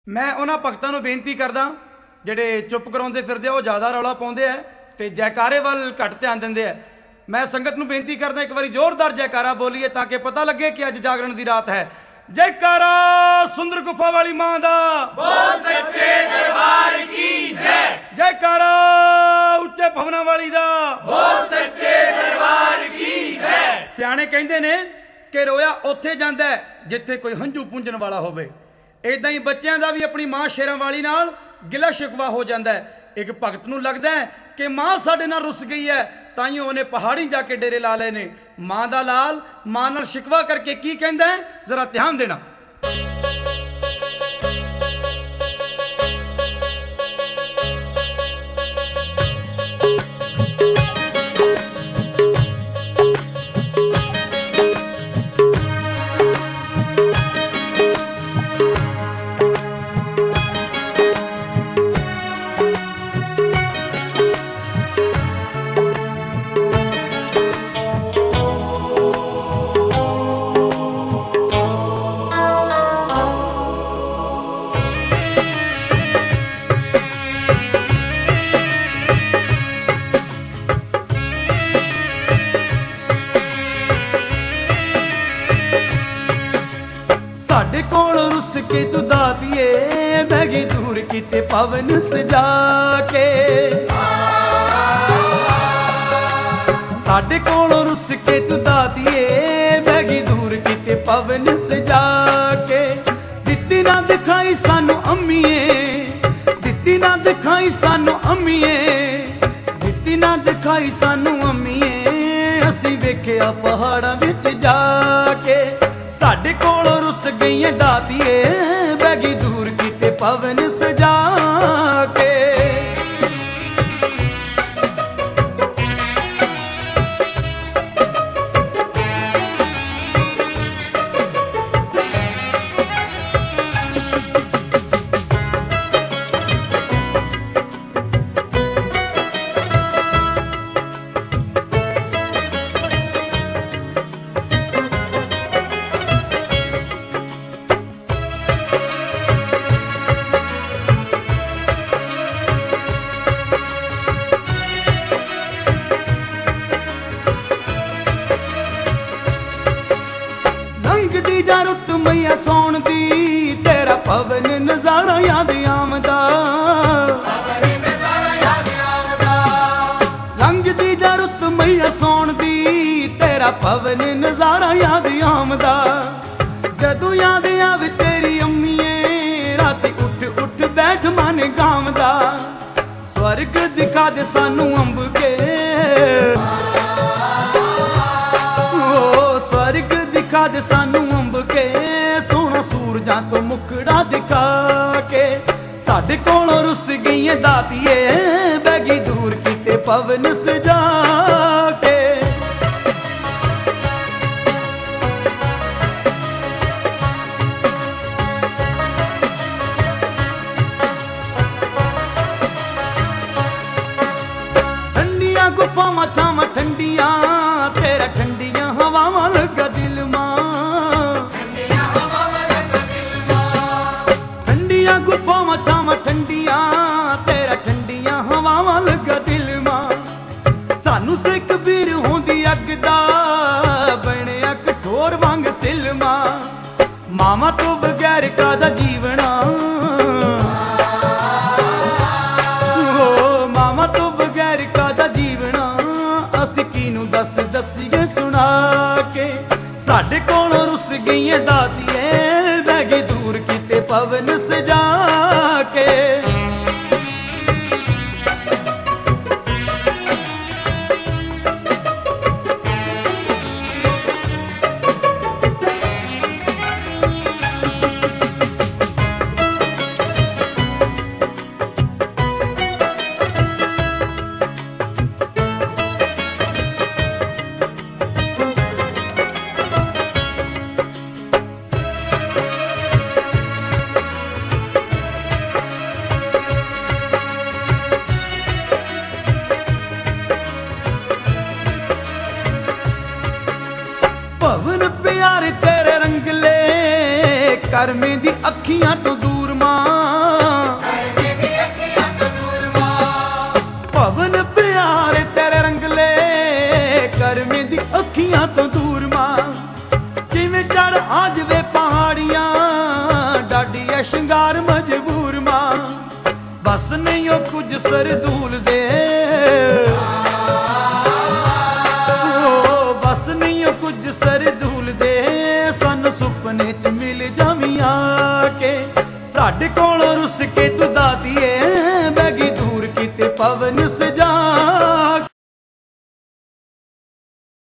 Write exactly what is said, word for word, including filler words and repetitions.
मैं उन्होंने भगतों को बेनती करदा जिहड़े चुप कराउंदे फिरदे वो ज़्यादा रौला पाउंदे है ते जयकारे वाल घट ध्यान दिंदे है। मैं संगत नूं बेनती करदा एक बारी जोरदार जयकारा बोलीए ताकि पता लगे कि अज जागरण की रात है। जयकारा सुंदर गुफा वाली मां दा बोल सच्चे दरबार की जय। जयकारा उच्चे भवनां वाली दा बोल सच्चे दरबार की जय। सियाणे कहंदे ने कि रोया उत्थे जांदा है जिथे कोई हंझू पूंजण वाला होवे। इदां ही बच्चों का भी अपनी मां शेरां वाली नाल गिला शिकवा हो जाता है। एक भगत नूं लगदा है कि मां साडे नाल रुस गई है ताइयों उन्हें पहाड़ी जाके डेरे ला लए ने। मां दा लाल मां नाल शिकवा करके की कहंदा है जरा ध्यान देना। साडे कोल रुस के तू दातिए बैगी दूर किते पवन सजा के। साडे कोल रुस के तू दातिए बैगी दूर किते पवन सजा के। दित्ती ना दिखाई सानू अम्मीए दित्ती ना दिखाई सानू अम्मीए दित्ती ना दिखाई सानू अम्मीए असी वेखिया पहाड़ां विच जाके। साडे कोल रुस गई दातिए बैगी दूर किते पवन सजा के। रुत मैया सौण दी तेरा पवन नजारा याद आमदा। रंग दी जा रुत मैया सौण दी तेरा पवन नजारा याद आमदा। जदों याद आवे तेरी अम्मीए राती उठ उठ बैठ मन गावदा। स्वर्ग दिखा दे सानू अंब के ओ स्वर्ग दिखा दे सानू अंब के। सोना सूरजां तो मुखड़ा दिखा के। साडे कोल रुस गई दातिए बैगी दूर किते पवन सजा के। ठंडिया गुफावां छावां ठंडियां तेरा ठंडियां हवावां लगा दिल मां। ठंडियां गुफावां छावां ठंडियां तेरा ठंडियां हवावां लगा दिल मां। सानू सिख बीर होंदी अग दा बणिया कठोर वांग सिलमा। मामा तो बगैर कादा जीवना ओ मामा तो बगैर कादा जीवना। असी किनू दस दसीए सुना के। साडे कोल रुस गई दातिए बैगी दूर किते पवन सजा के। भवन प्यारे तेरे रंगले करमे दी अखियां तो दूर मां। ਤੋਂ ਦੂਰ ਮਾਂ ਕਿਵੇਂ ਚੜ ਆ ਜਵੇ ਪਹਾੜੀਆਂ ਡਾਡੀ ਐ ਸ਼ਿੰਗਾਰ ਮਜਬੂਰ ਮਾਂ ਬਸ ਨਹੀਂ ਉਹ ਕੁਝ ਸਰਦੂਲ ਦੇ ਓ ਬਸ ਨਹੀਂ ਉਹ ਕੁਝ ਸਰਦੂਲ ਦੇ ਸਾਨੂੰ ਸੁਪਨੇ ਚ ਮਿਲ ਜਾਵੀਂ ਆ ਕੇ ਸਾਡੇ ਕੋਲੋਂ ਰੁੱਸ ਕੇ ਤੂੰ ਦਾਦੀਏ ਬੈਗੀ ਦੂਰ ਕਿਤੇ ਪਵਨ